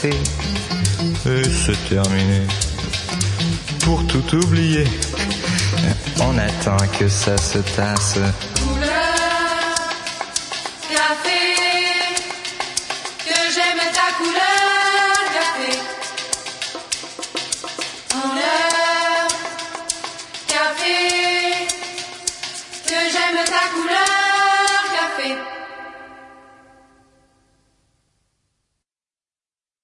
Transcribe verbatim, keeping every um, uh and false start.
café et c'est terminé. Pour tout oublier, on attend que ça se tasse. Couleur, café, que j'aime ta couleur.